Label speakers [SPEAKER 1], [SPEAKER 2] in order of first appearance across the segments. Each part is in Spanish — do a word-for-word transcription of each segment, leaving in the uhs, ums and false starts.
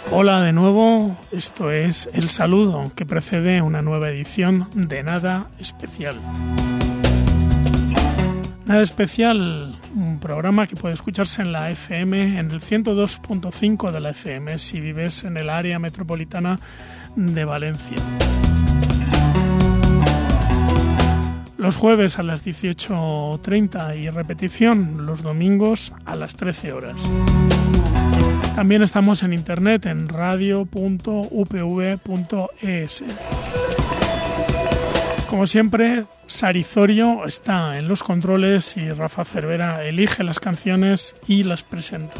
[SPEAKER 1] Hola de nuevo, esto es El Saludo, que precede una nueva edición de Nada Especial. Nada Especial, un programa que puede escucharse en la F M, en el ciento dos punto cinco de la F M, si vives en el área metropolitana de Valencia. Los jueves a las dieciocho treinta y repetición los domingos a las trece horas. También estamos en internet en radio punto u p v punto e s. Como siempre, Sarizorio está en los controles y Rafa Cervera elige las canciones y las presenta.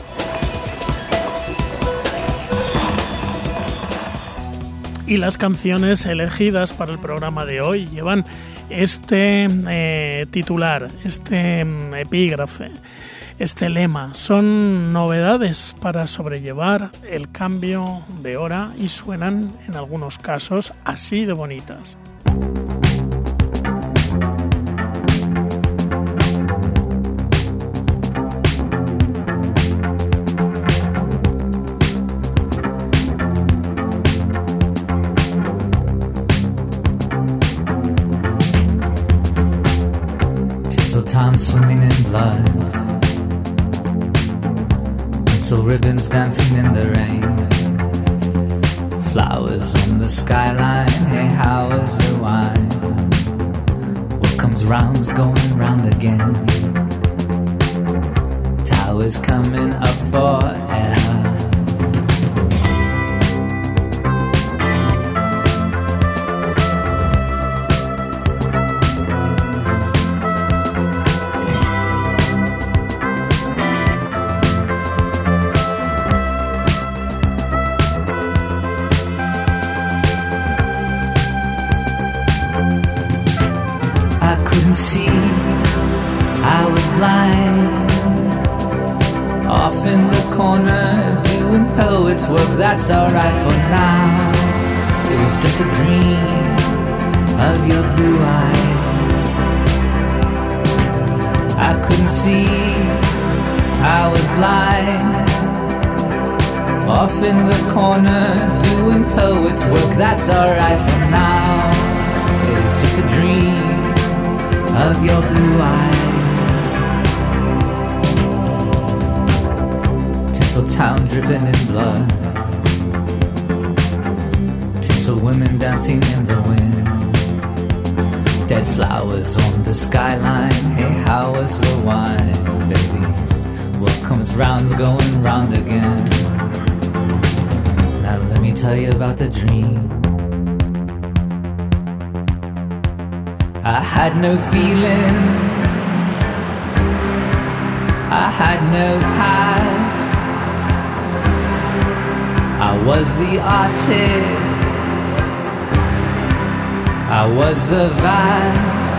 [SPEAKER 1] Y las canciones elegidas para el programa de hoy llevan este eh, titular, este eh, epígrafe, este lema. Son novedades para sobrellevar el cambio de hora y suenan, en algunos casos, así de bonitas.
[SPEAKER 2] Town swimming in blood, pencil ribbons dancing in the rain, flowers on the skyline. Hey, how is the wine? What comes round's going round again. Towers coming up for air. See, I was blind, off in the corner doing poet's work. That's alright for now. It was just a dream of your blue eyes. I couldn't see, I was blind, off in the corner doing poet's work. That's alright for now. It was just a dream of your blue eyes. Tinseltown dripping in blood, tinsel women dancing in the wind, dead flowers on the skyline. Hey, how was the wine, baby? What comes round's going round again. Now let me tell you about the dream. I had no feeling, I had no past. I was the artist, I was the vast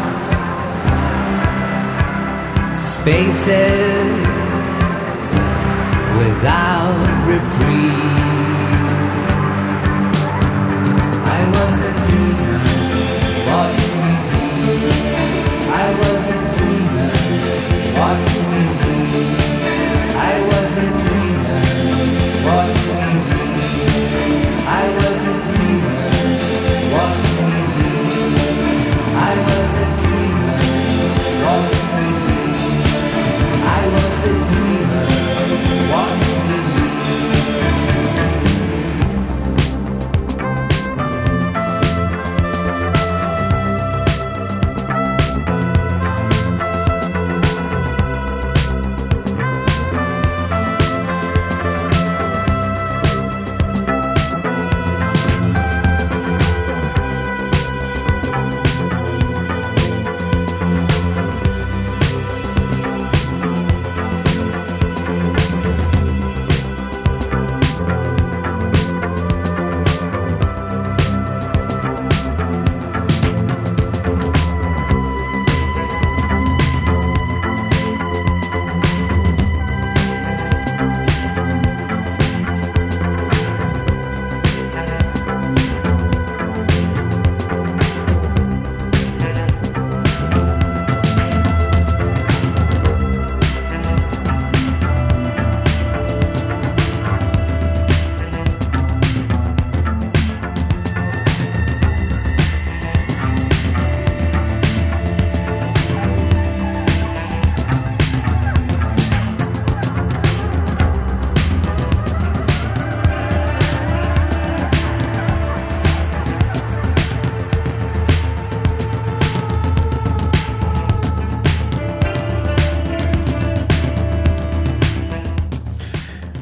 [SPEAKER 2] spaces without reprieve. I was a dreamer, watch I was a dreamer, watch me be. I was a dreamer, watch me be. I was a dreamer, watch me be. I was a dreamer, watch me be. I was a dreamer, watch me be.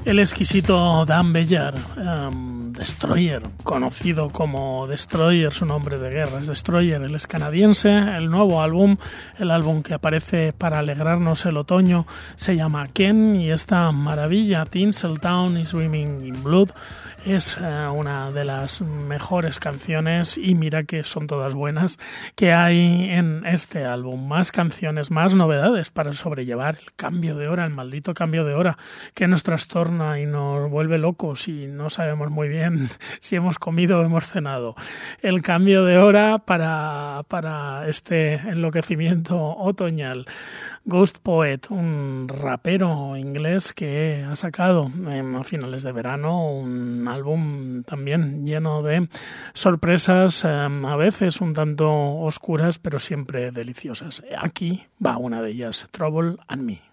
[SPEAKER 1] El exquisito Dan Beyer, um, Destroyer, conocido como Destroyer, su nombre de guerra es Destroyer, él es canadiense. El nuevo álbum, el álbum que aparece para alegrarnos el otoño, se llama Ken, y esta maravilla, Tinseltown is Swimming in Blood, es uh, una de las mejores canciones, y mira que son todas buenas, que hay en este álbum. Más canciones, más novedades para sobrellevar el cambio de hora, el maldito cambio de hora que nos trastorna y nos vuelve locos y no sabemos muy bien si hemos comido o hemos cenado. El cambio de hora para, para este enloquecimiento otoñal. Ghost Poet, un rapero inglés que ha sacado eh, a finales de verano un álbum también lleno de sorpresas, eh, a veces un tanto oscuras, pero siempre deliciosas. Aquí va una de ellas, Trouble and Me.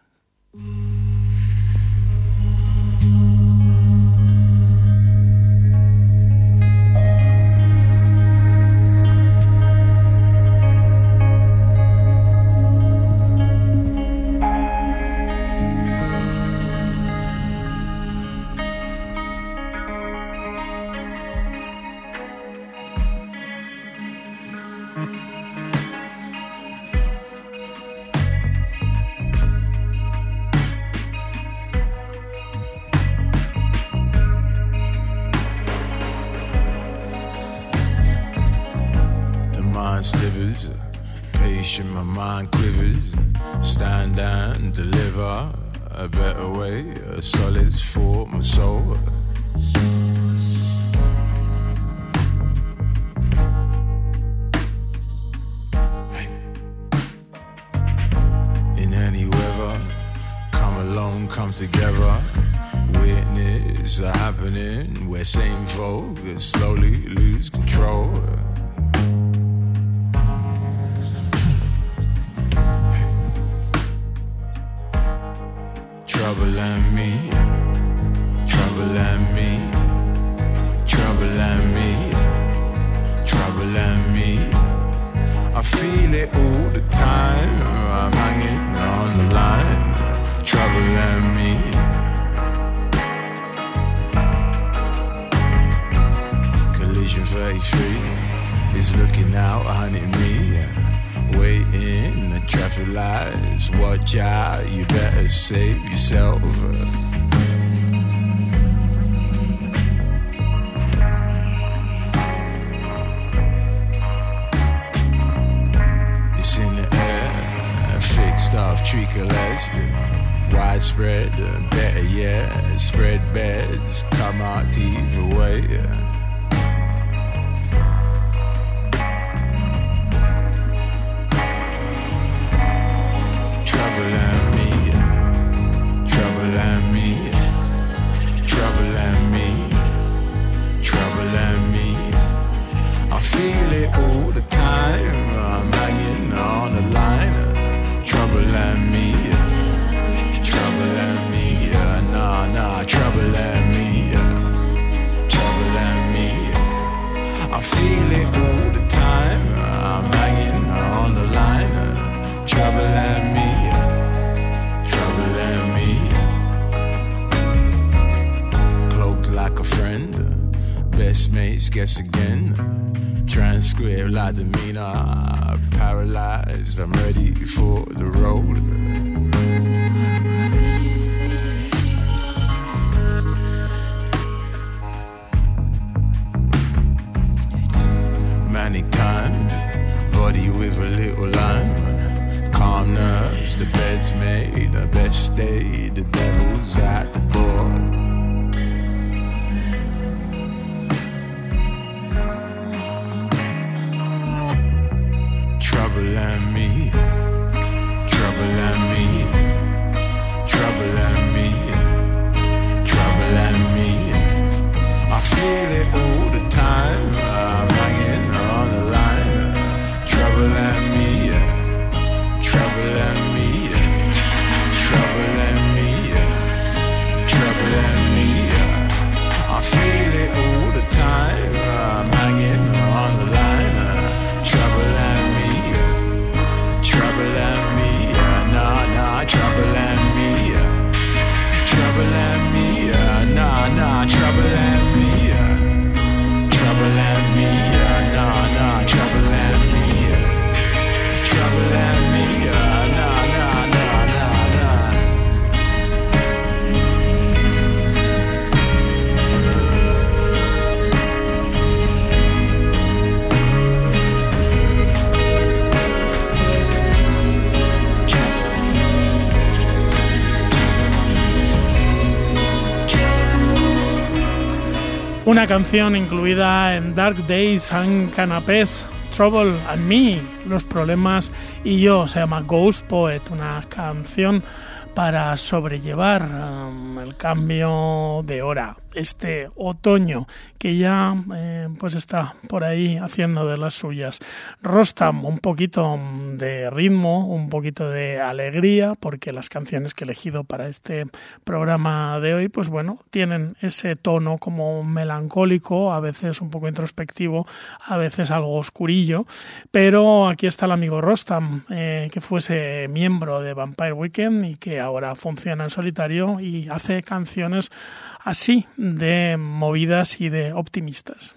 [SPEAKER 3] Slivers, patient, my mind quivers. Stand and deliver a better way, a solace for my soul. In any weather, come along, come together. Witness the happening where same folk slowly lose control. Trouble and me, trouble and me, trouble and me, trouble and me. I feel it all the time, I'm hanging on the line. Trouble and me. Collision thirty-three is looking out, hunting me. Waiting the traffic lights, watch out, you better save yourself. It's in the air, fixed off treacle-esque, widespread, better yet, spread beds, come out either way. Guess again, transcript like demeanor, paralyzed, I'm ready for the road. Manic times, body with a little lime, calm nerves, the bed's made, the best day, the devil's at the door. Trouble and me, trouble and me.
[SPEAKER 1] Una canción incluida en Dark Days and Canapés, Trouble and Me, Los Problemas y Yo, se llama Ghost Poet, una canción para sobrellevar um, el cambio de hora, este otoño que ya eh, pues está por ahí haciendo de las suyas. Rostam, un poquito de ritmo, un poquito de alegría, porque las canciones que he elegido para este programa de hoy, pues bueno, tienen ese tono como melancólico, a veces un poco introspectivo, a veces algo oscurillo, pero aquí está el amigo Rostam, eh, que fuese miembro de Vampire Weekend y que ahora funciona en solitario y hace canciones así de movidas y de optimistas.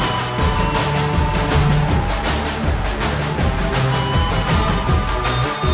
[SPEAKER 2] I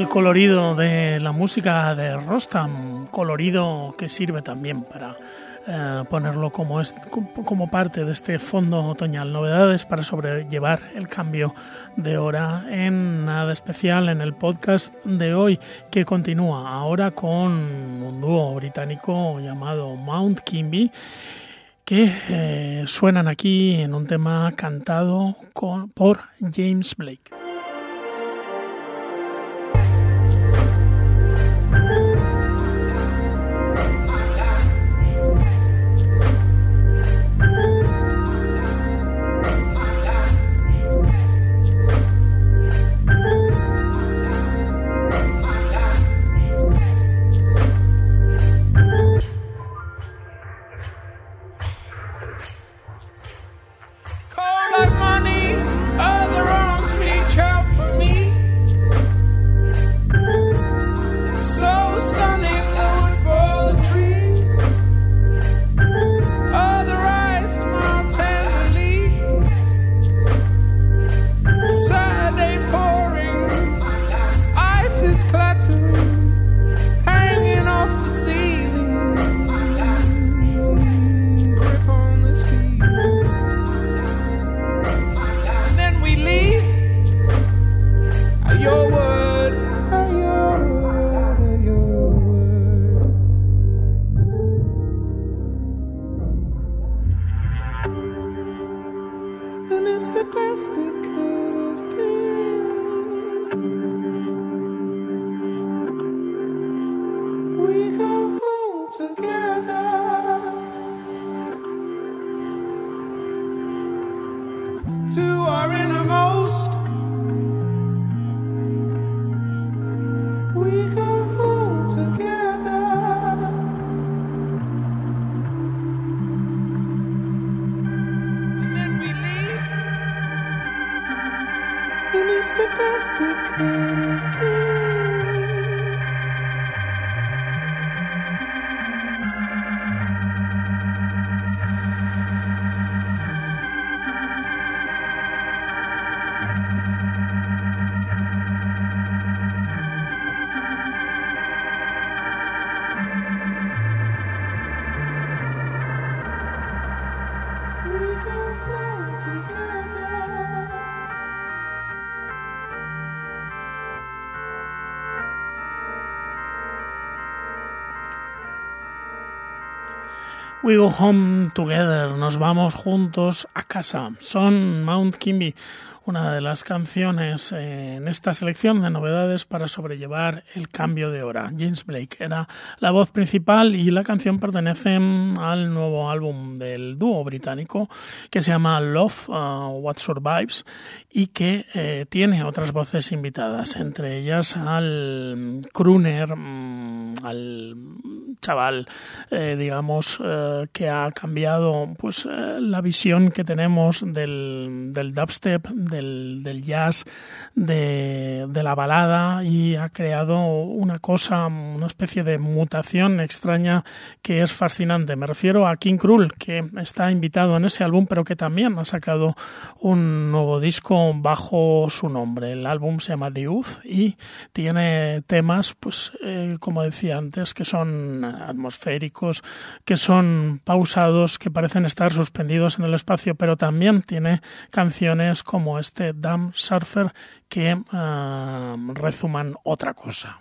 [SPEAKER 1] el colorido de la música de Rostam, colorido que sirve también para eh, ponerlo como, es, como parte de este fondo otoñal. Novedades para sobrellevar el cambio de hora en Nada Especial, en el podcast de hoy, que continúa ahora con un dúo británico llamado Mount Kimby, que eh, suenan aquí en un tema cantado con, por James Blake. We Go Home Together, nos vamos juntos a casa. Son Mount Kimby, una de las canciones en esta selección de novedades para sobrellevar el cambio de hora. James Blake era la voz principal y la canción pertenece al nuevo álbum del dúo británico que se llama Love, uh, What Survives, y que eh, tiene otras voces invitadas, entre ellas al crooner, um, al chaval, eh, digamos, eh, que ha cambiado pues eh, la visión que tenemos del, del dubstep, del, del jazz, de, de la balada, y ha creado una cosa, una especie de mutación extraña que es fascinante. Me refiero a King Krul, que está invitado en ese álbum, pero que también ha sacado un nuevo disco bajo su nombre. El álbum se llama The Youth y tiene temas, pues eh, como decía antes, que son atmosféricos, que son pausados, que parecen estar suspendidos en el espacio, pero también tiene canciones como este Damn Surfer que uh, rezuman otra cosa.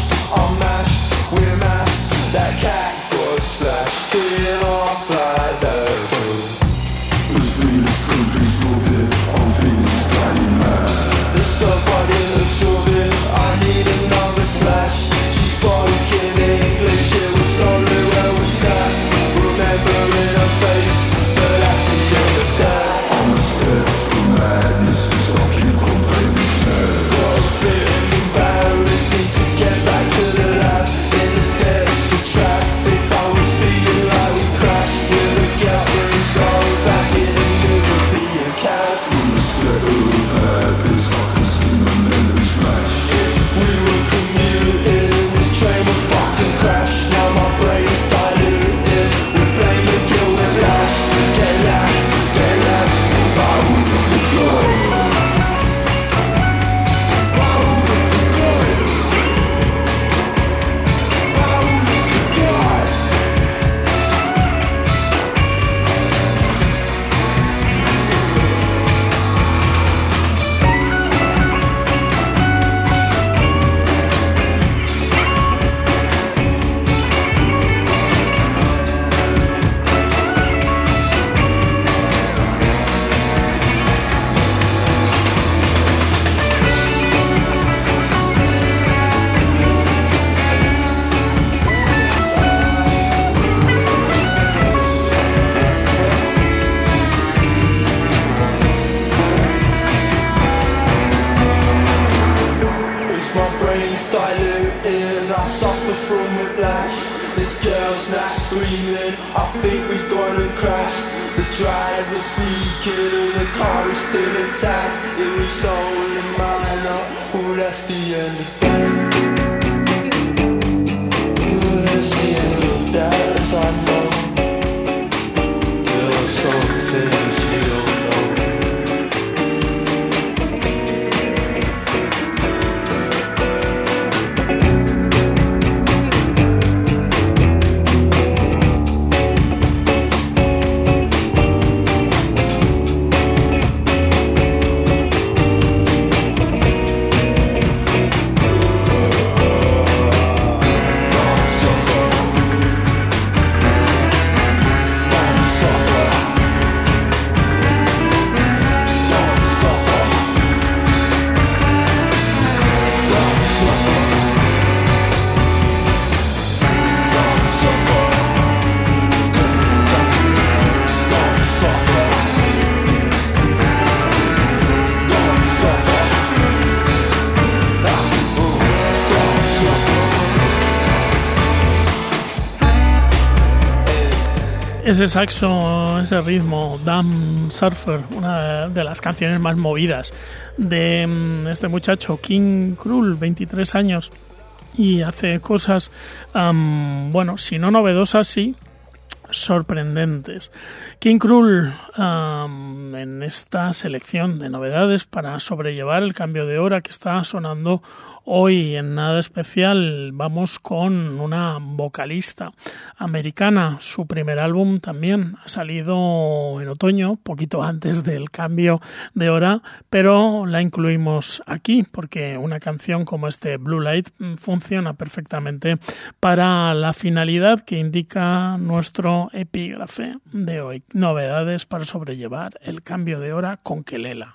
[SPEAKER 4] Still off like that.
[SPEAKER 1] Ese saxo, ese ritmo, Damn Surfer, una de las canciones más movidas de este muchacho, King Krul, veintitrés años, y hace cosas, um, bueno, si no novedosas, sí, sorprendentes. King Krul, um, en esta selección de novedades para sobrellevar el cambio de hora que está sonando hoy en Nada Especial, vamos con una vocalista americana. Su primer álbum también ha salido en otoño, poquito antes del cambio de hora, pero la incluimos aquí porque una canción como este Blue Light funciona perfectamente para la finalidad que indica nuestro epígrafe de hoy. Novedades para sobrellevar el cambio de hora con Kelela.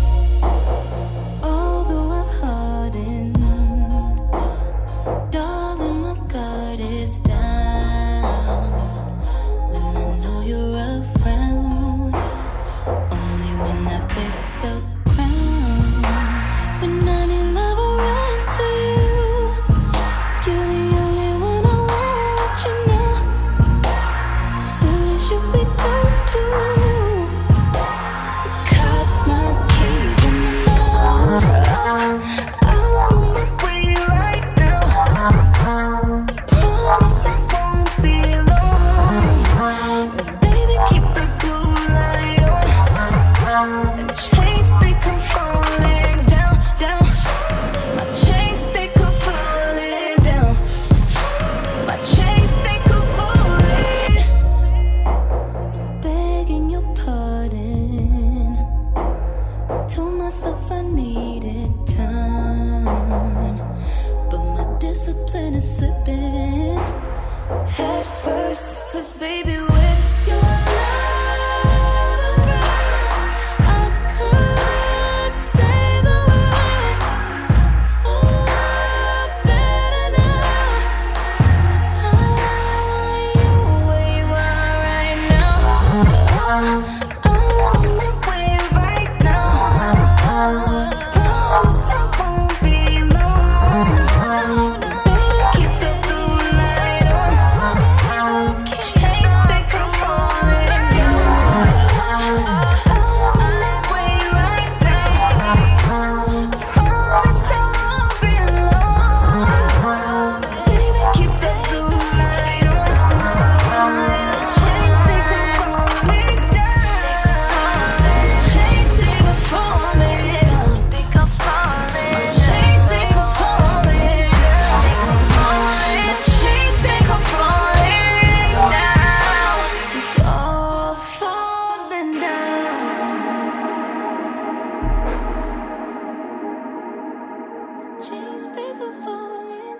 [SPEAKER 4] Although I've hardened, dark 'Cause baby, with your love around, I could save the world for better now. How are you where you are right now? I'm on my way right now. Promise I won't be long. Baby, keep the blue light on. Can't stay from falling down. I'm on my way right now. Promise I won't be long. Baby, keep the blue light on. Can't stay from falling down. Can't stay from falling down. Think I'm falling. Chains they come falling down. My chains they come falling down. It's all falling down. Chains they come falling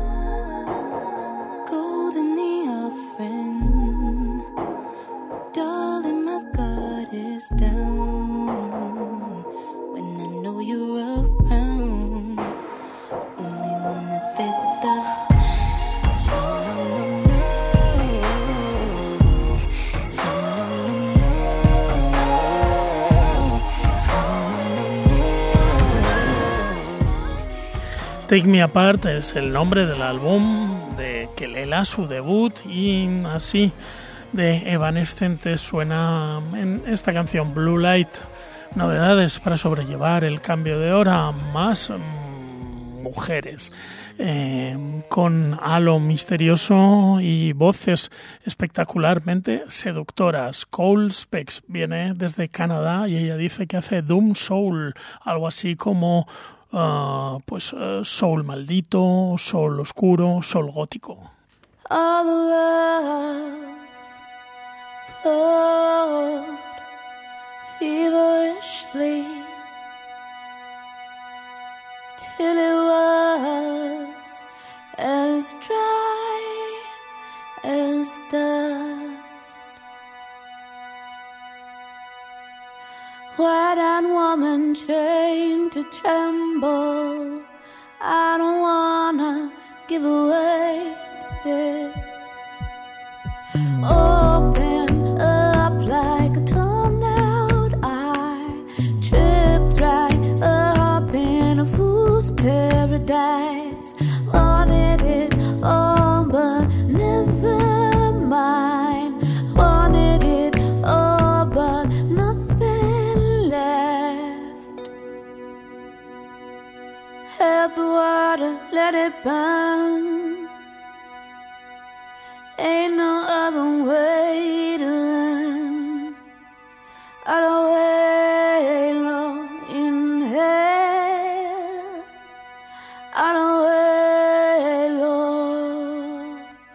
[SPEAKER 4] down. Gold in the offering, darling, my guard is down. When I know you're around, only wanna bet the
[SPEAKER 1] Take Me Apart es el nombre del álbum de Kelela, su debut, y así de Evanescente suena en esta canción Blue Light. Novedades para sobrellevar el cambio de hora, más mm, mujeres eh, con halo misterioso y voces espectacularmente seductoras. Cole Spex viene desde Canadá y ella dice que hace Doom Soul, algo así como uh, pues uh, soul maldito, soul oscuro, soul gótico.
[SPEAKER 4] all the love flowed feverishly till it was as dry as dust. White-eyed woman trained to tremble. I don't wanna give away to this. Open up like a tornado. I tripped right up in a fool's paradise. Wanted it all, but never mind. Wanted it all, but nothing left. Held the water, let it burn. Ain't no other way to learn. I don't wait low in hell. I don't wait low.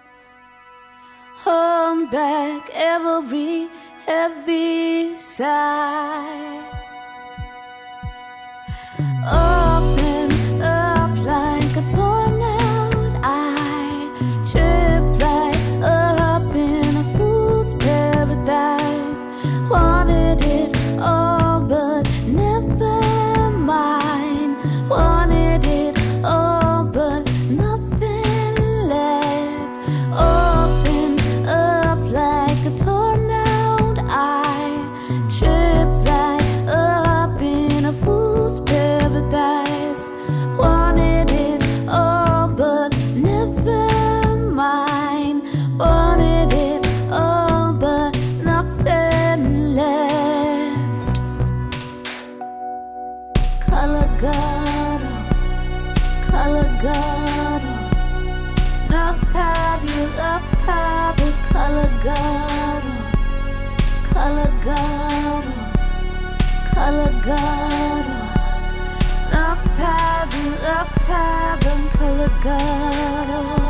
[SPEAKER 4] Hold back every heavy sigh. Open up like a tornado. I tripped right up in a fool's paradise. Wanted it all, but never mind. Wanted it all, but nothing left. Open up like a tornado. I tripped right up in a fool's paradise. Wanted it all, but never mind. Wanted it all, but nothing left. Color God, color God. Love have you, love have you. Color God, color God, color God. Love have you, love have you. Color God.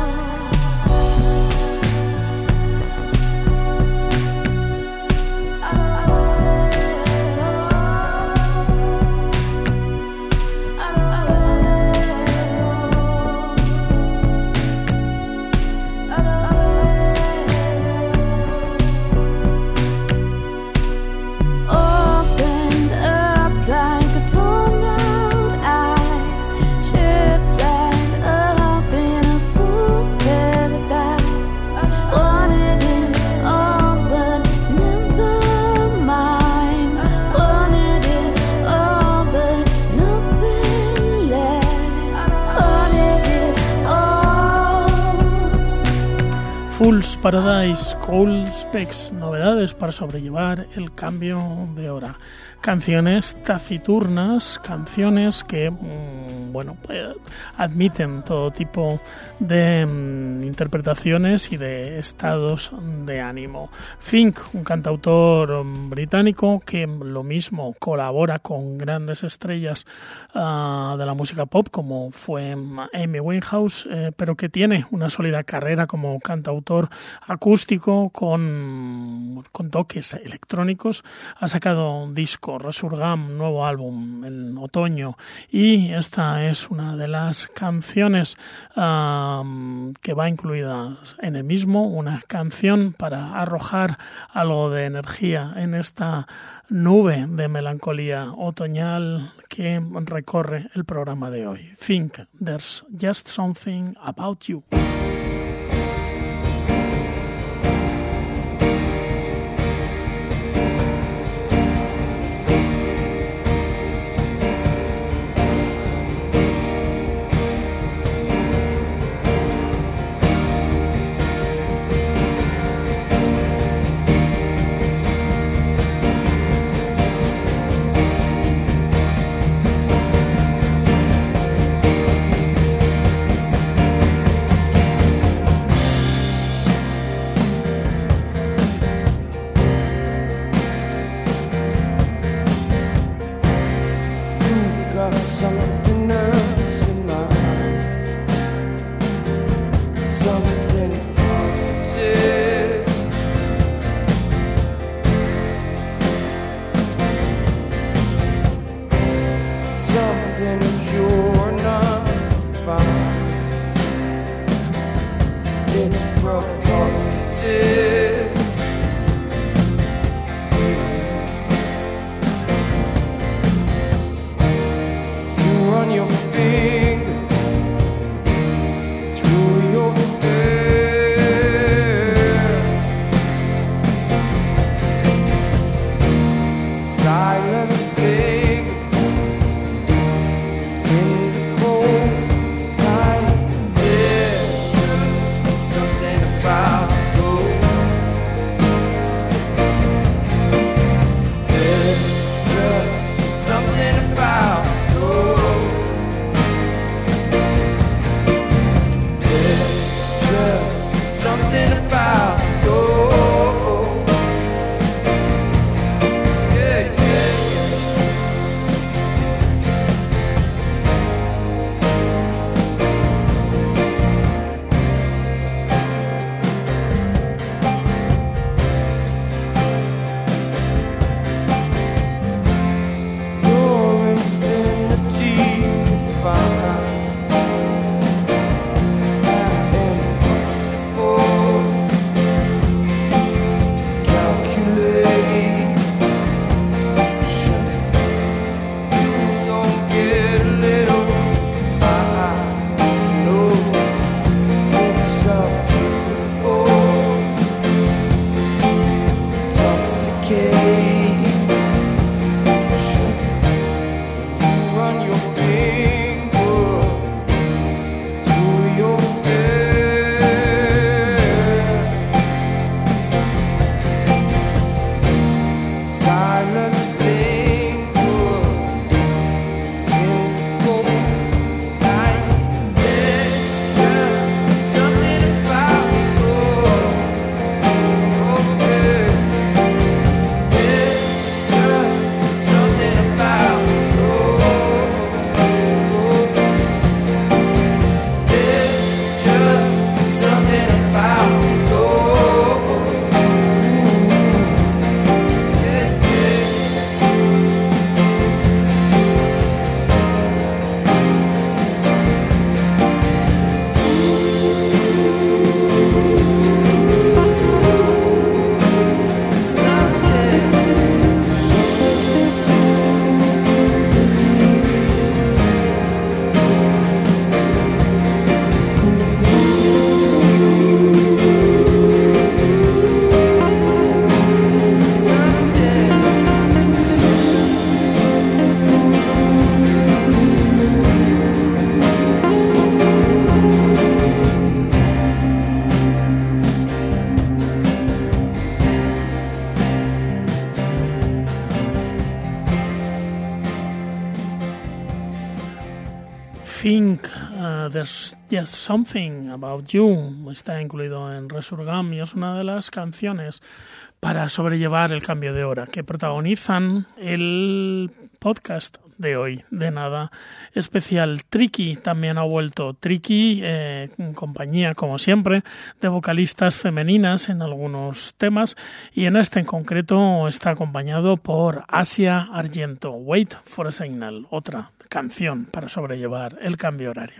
[SPEAKER 1] Fool's Paradise, Cold Specs, novedades para sobrellevar el cambio de hora. Canciones taciturnas, canciones que, mmm, bueno, eh, admiten todo tipo de mmm, interpretaciones y de estados de ánimo. Fink, un cantautor británico que lo mismo colabora con grandes estrellas uh, de la música pop, como fue Amy Winehouse, eh, pero que tiene una sólida carrera como cantautor acústico con, con toques electrónicos. Ha sacado un disco, Resurgam, nuevo álbum en otoño, y esta es una de las canciones um, que va incluida en el mismo, una canción para arrojar algo de energía en esta nube de melancolía otoñal que recorre el programa de hoy. Think There's Just Something About You.
[SPEAKER 2] Something about
[SPEAKER 1] Think, uh, There's Just Something About You, está incluido en Resurgam y es una de las canciones para sobrellevar el cambio de hora que protagonizan el podcast de hoy, de nada especial. Tricky también ha vuelto. Tricky, eh, en compañía, como siempre, de vocalistas femeninas en algunos temas, y en este en concreto está acompañado por Asia Argento. Wait for a Signal, otra canción para sobrellevar el cambio horario.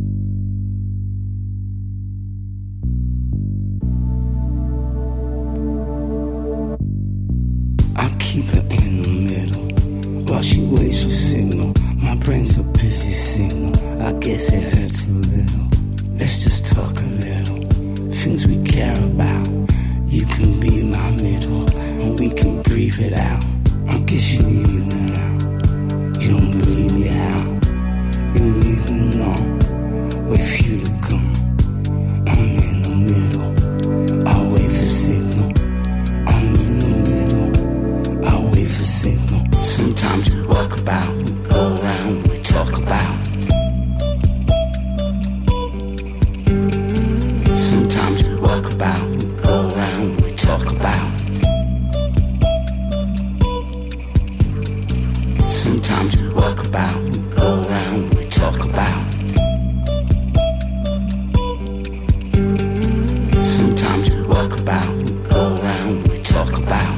[SPEAKER 5] I keep her in the middle while she waits for signal. My brain's a busy signal. I guess it hurts a little. Let's just talk a little. Things we care about. You can be my middle, and we can breathe it out. I guess you leave me out. You don't believe me out. You leave me alone. Wait for you to come. I'm in the middle. I'll wait for signal. I'm in the middle. I'll wait for signal. Sometimes we walk about, we go around, we talk about. Sometimes we walk about, we go around, we talk about. Sometimes we walk about, we go around, we talk about. Sometimes we walk about, we go around, we talk about.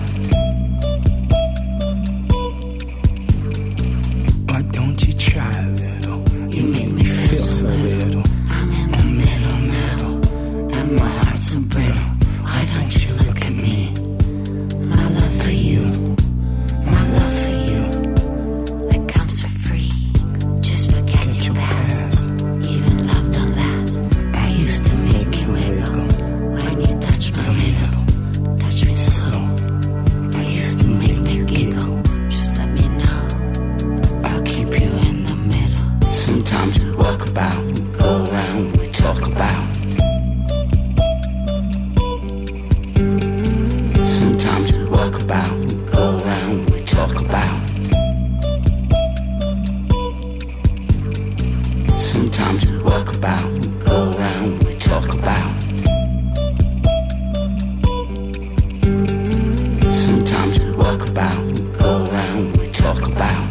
[SPEAKER 5] Why don't you try a little? You make me feel so little. I'm in the middle, middle, and my heart's a brittle. Why don't you look at me? My love for you, my love for you, that comes for free. Just forget Get your past. past. Even love don't last. I used to make you wiggle when you touch my middle. Touch me slow. I used to make you giggle. Just let me know. I'll keep you in the middle. Sometimes we walk about, we go around, we talk about. Sometimes we walk about, we go around, we talk about. Sometimes we walk about, we go around, we talk about. Sometimes we walk about, we go around, we talk about.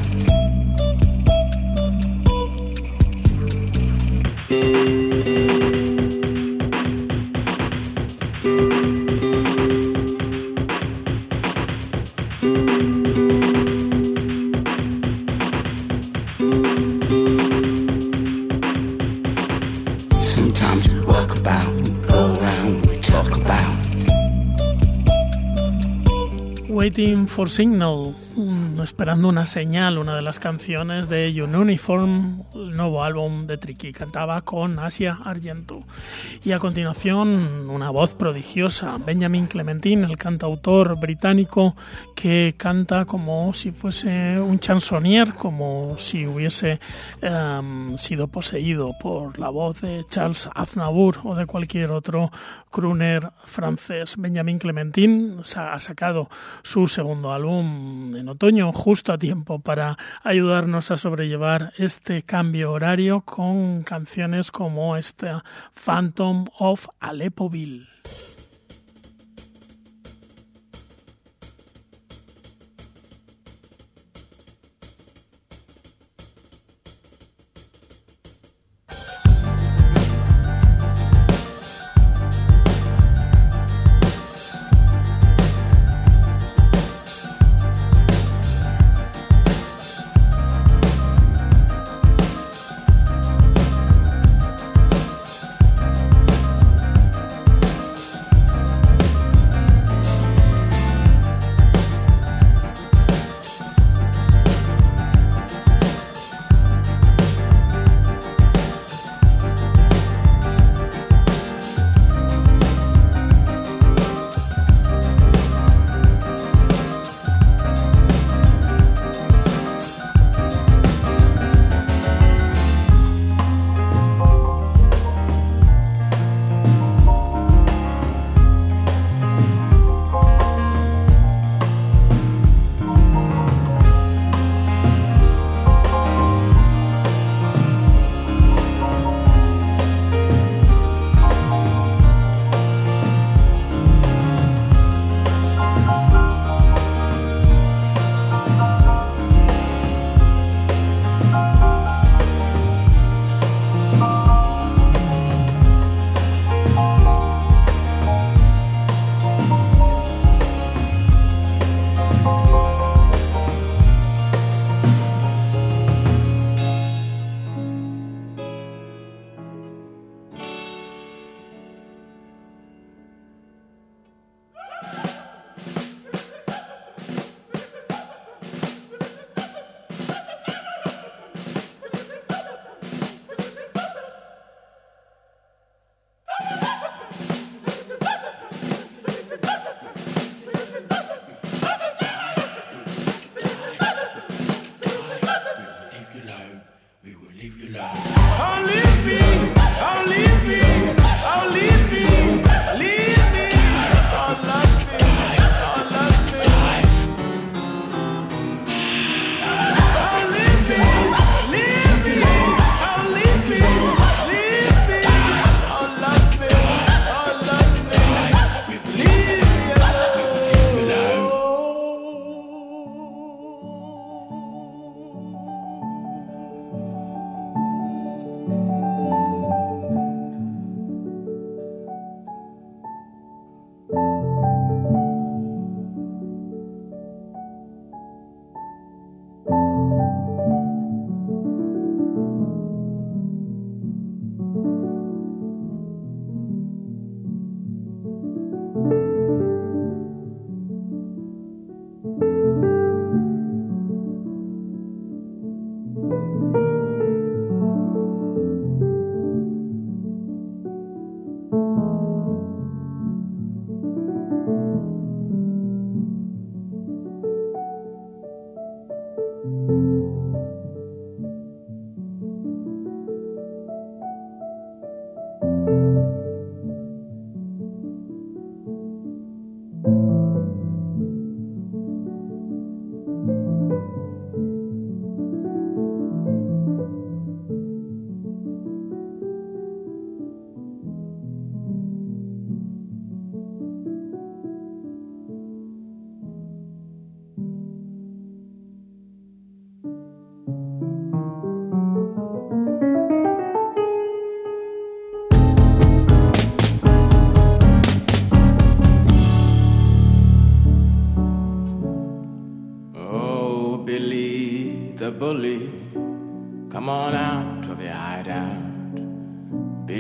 [SPEAKER 5] Sometimes we walk about, we go around, we talk about.
[SPEAKER 1] Waiting for Signal, mm, esperando una señal, una de las canciones de Ununiform, el nuevo álbum de Tricky. Cantaba con Asia Argento. Y a continuación, una voz prodigiosa, Benjamin Clementine, el cantautor británico que canta como si fuese un chansonnier, como si hubiese um, sido poseído por la voz de Charles Aznavour o de cualquier otro crooner francés. Benjamin Clementine ha sacado su segundo álbum en otoño, justo a tiempo para ayudarnos a sobrellevar este cambio horario con canciones como esta Phantom of Aleppoville.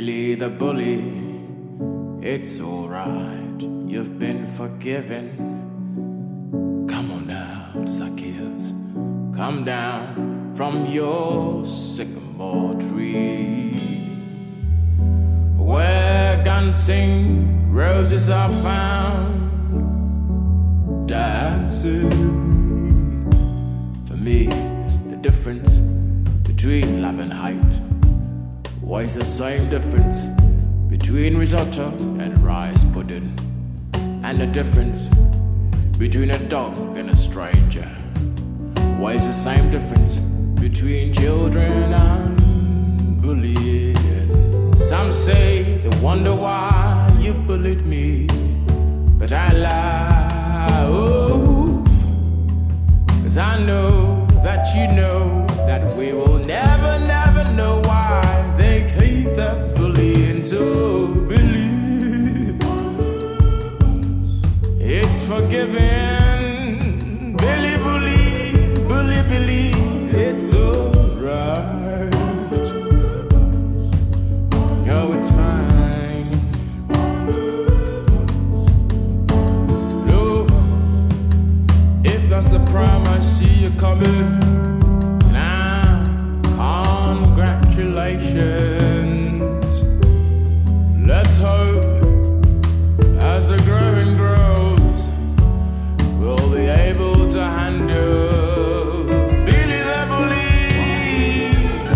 [SPEAKER 3] Billy the bully, it's alright, you've been forgiven. Come on out, Zacchaeus, come down from your sycamore tree, where guns sing, roses are found, dancing. For me, the difference between love and height was the same difference between risotto and rice pudding, and the difference between a dog and a stranger was the same difference between children and bullying. Some say they wonder why you bullied me, but I laugh, 'cause I know that you know that we will never, never know why they keep that bullying. So believe it's forgiven. Billy, bully, bully, believe it's alright. No, it's fine. No, if that's the prime I see you coming. Congratulations. Let's hope as the growing grows, we'll be able to handle Billy the bully.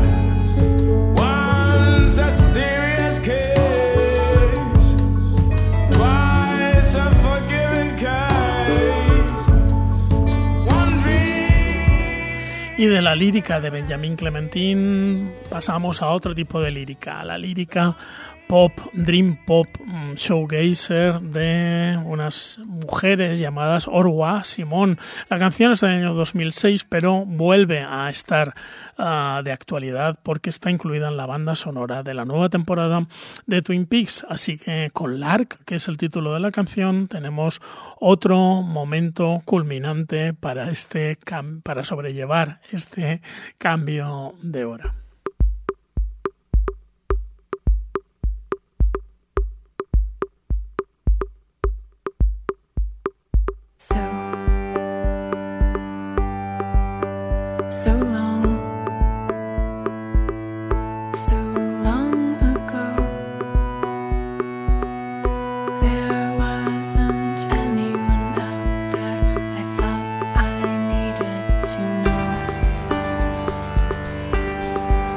[SPEAKER 3] Once a serious case, twice a forgiven case. One dream.
[SPEAKER 1] Y de la lírica de Benjamin Clementine pasamos a otro tipo de lírica, la lírica pop, dream pop, showgazer de unas mujeres llamadas Orwa Simón. La canción es del año dos mil seis, pero vuelve a estar uh, de actualidad porque está incluida en la banda sonora de la nueva temporada de Twin Peaks. Así que con Lark, que es el título de la canción, tenemos otro momento culminante para, este cam- para sobrellevar este cambio de hora.
[SPEAKER 4] So, so long, so long ago, there wasn't anyone out there I felt I needed to know.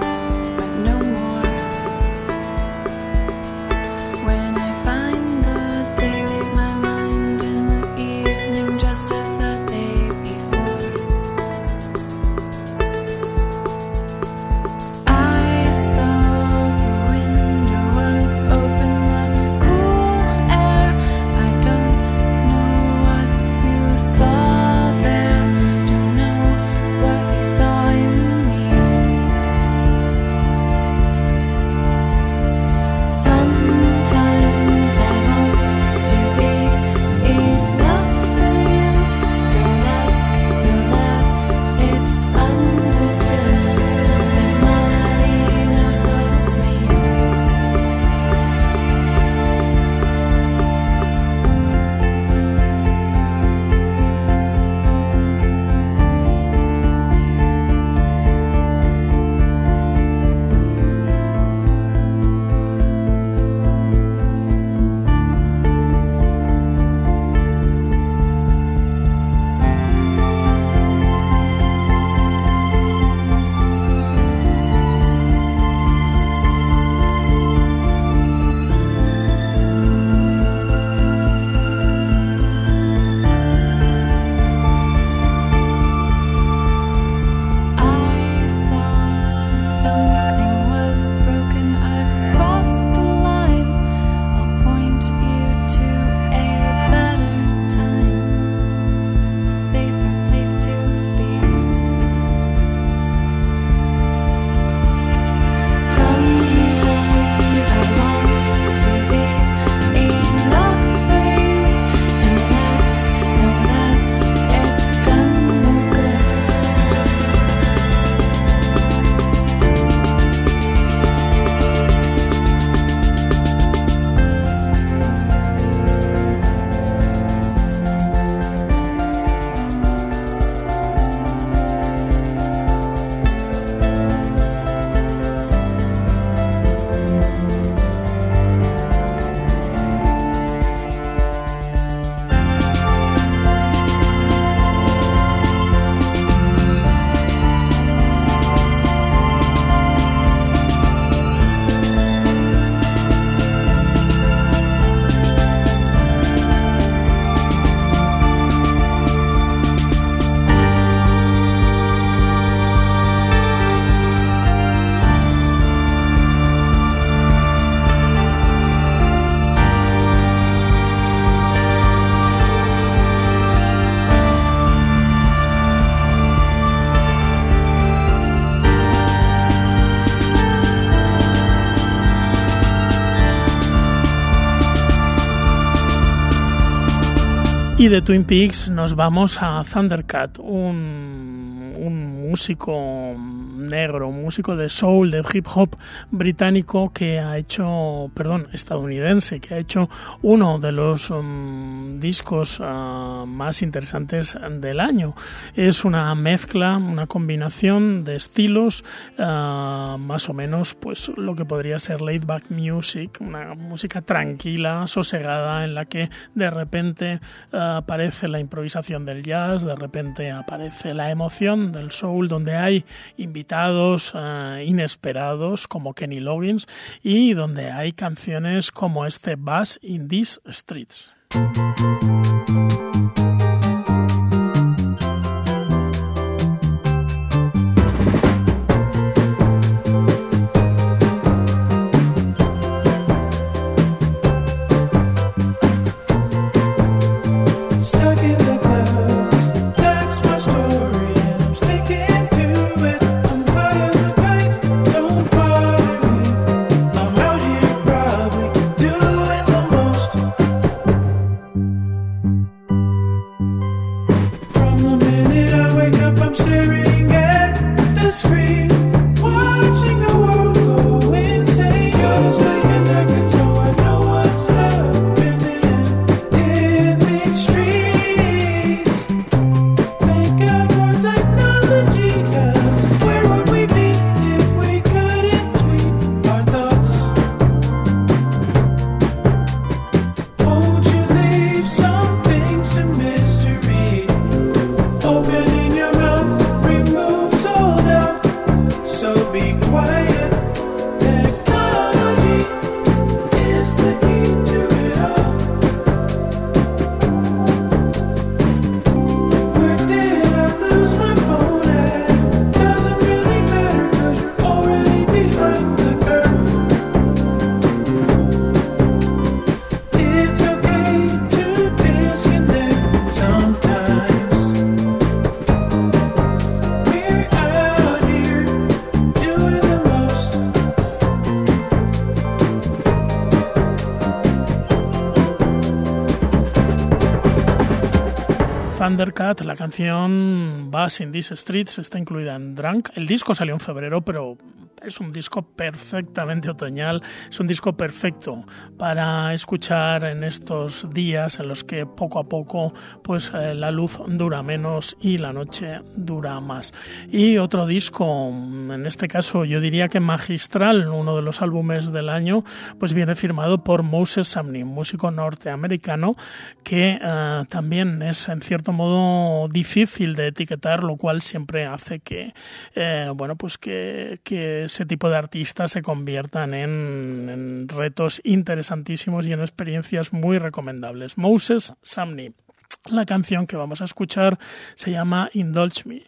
[SPEAKER 1] Y de Twin Peaks nos vamos a Thundercat, un, un músico negro, un músico de soul, de hip hop británico que ha hecho, perdón, estadounidense, que ha hecho uno de los um, discos uh, más interesantes del año. Es una mezcla, una combinación de estilos, uh, más o menos pues lo que podría ser laid back music, una música tranquila, sosegada, en la que de repente uh, aparece la improvisación del jazz, de repente aparece la emoción del soul, donde hay invitados uh, inesperados como Kenny Loggins y donde hay canciones como este Bass in These Streets. Thundercat, la canción Bass in These Streets está incluida en Drunk. El disco salió en febrero, pero es un disco perfectamente otoñal, es un disco perfecto para escuchar en estos días en los que poco a poco pues eh, la luz dura menos y la noche dura más. Y otro disco, en este caso yo diría que magistral, uno de los álbumes del año, pues viene firmado por Moses Sumney, músico norteamericano que eh, también es en cierto modo difícil de etiquetar, lo cual siempre hace que eh, bueno pues que, que ese tipo de artistas se conviertan en, en retos interesantísimos y en experiencias muy recomendables. Moses Sumney. La canción que vamos a escuchar se llama Indulge Me.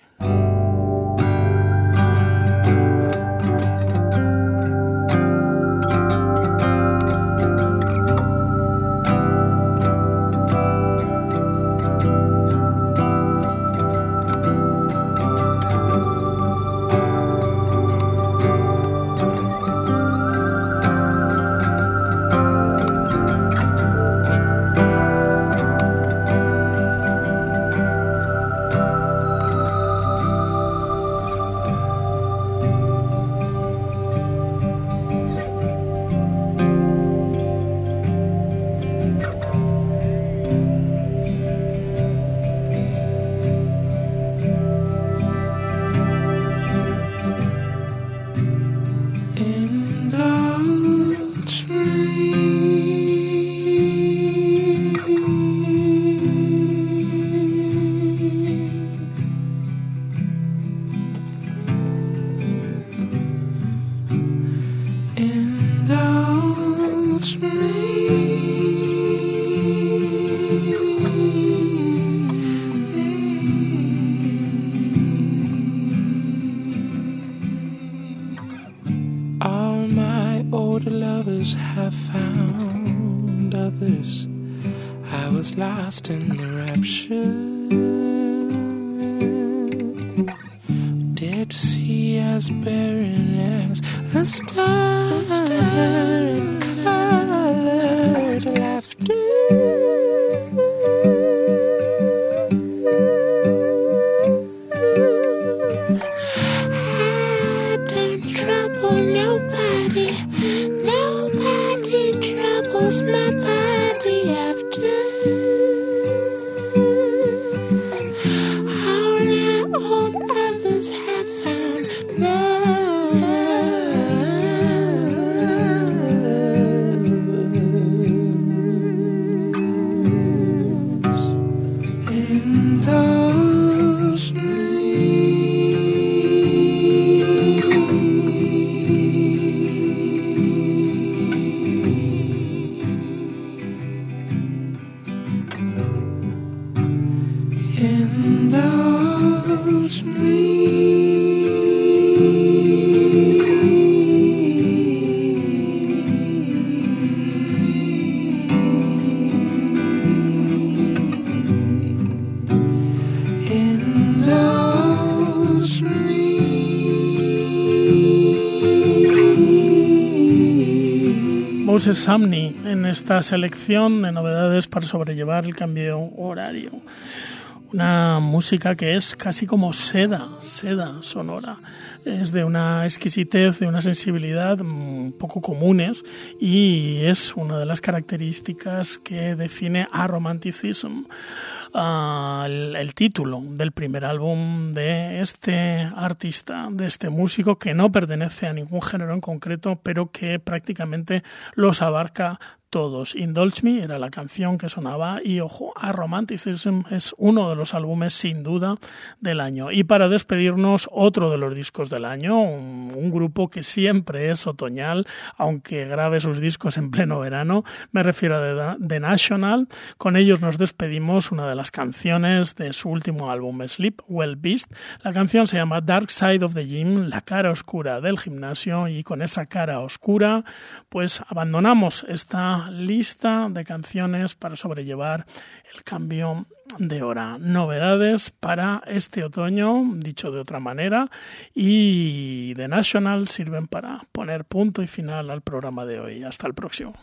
[SPEAKER 5] Lost in the rapture, Dead Sea as barren as a star, and colored laughter.
[SPEAKER 1] Moses Sumney en esta selección de novedades para sobrellevar el cambio horario. Una música que es casi como seda, seda sonora. Es de una exquisitez, de una sensibilidad poco comunes y es una de las características que define a Romanticism. Uh, el, el título del primer álbum de este artista, de este músico que no pertenece a ningún género en concreto, pero que prácticamente los abarca todos. Indulge Me era la canción que sonaba y, ojo, A Romanticism es uno de los álbumes sin duda del año. Y para despedirnos, otro de los discos del año, un, un grupo que siempre es otoñal, aunque grabe sus discos en pleno verano, me refiero a The, The National. Con ellos nos despedimos, una de las canciones de su último álbum, Sleep Well Beast. La canción se llama Dark Side of the Gym, la cara oscura del gimnasio, y con esa cara oscura pues abandonamos esta lista de canciones para sobrellevar el cambio de hora. Novedades para este otoño, dicho de otra manera, y The National sirven para poner punto y final al programa de hoy. Hasta el próximo.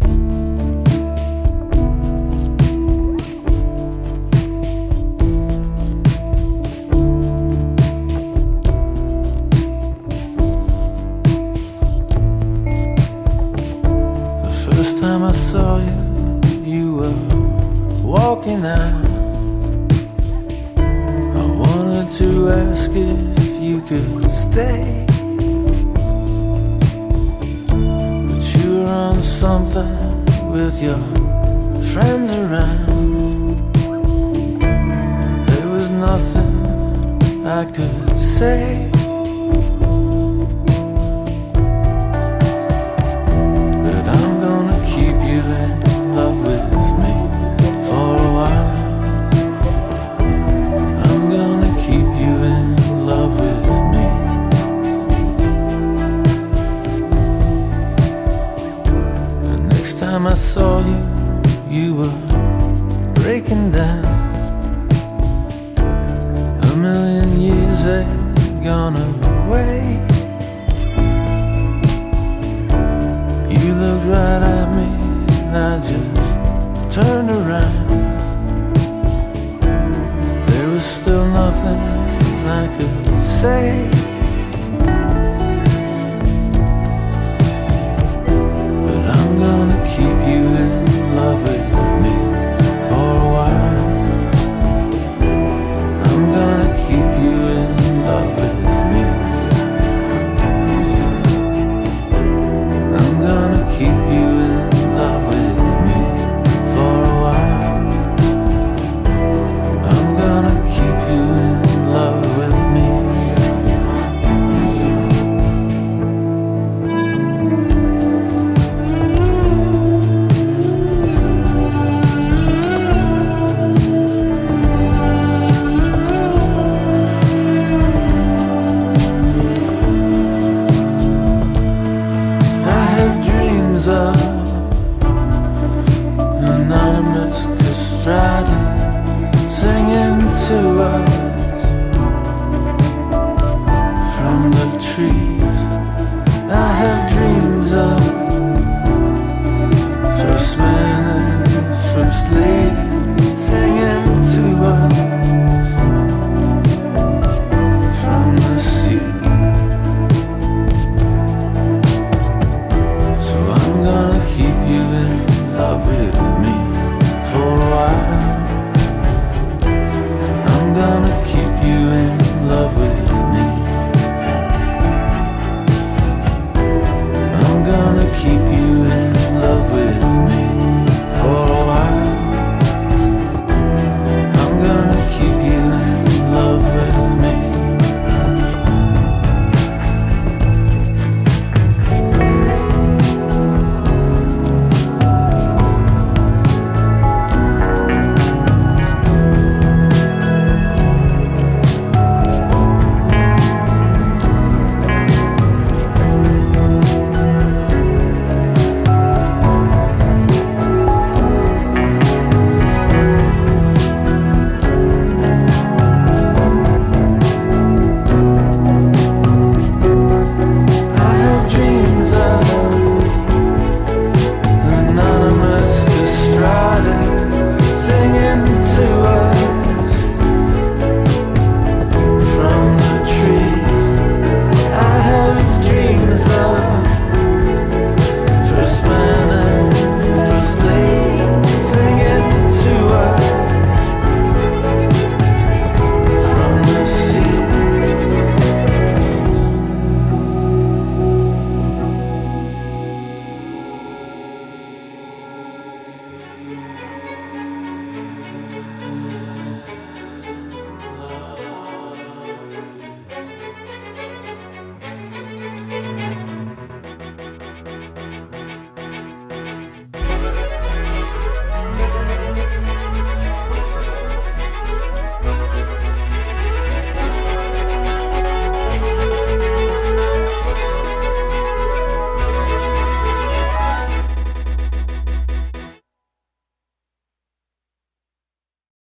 [SPEAKER 5] Time I saw you, you were walking out. I wanted to ask if you could stay, but you were on something with your friends around. There was nothing I could say. I saw you, you were breaking down. A million years had gone away. You looked right at me and I just turned around. There was still nothing I could say. I'm gonna keep you in love with me for a while. I'm gonna keep you in love with me. I'm gonna keep you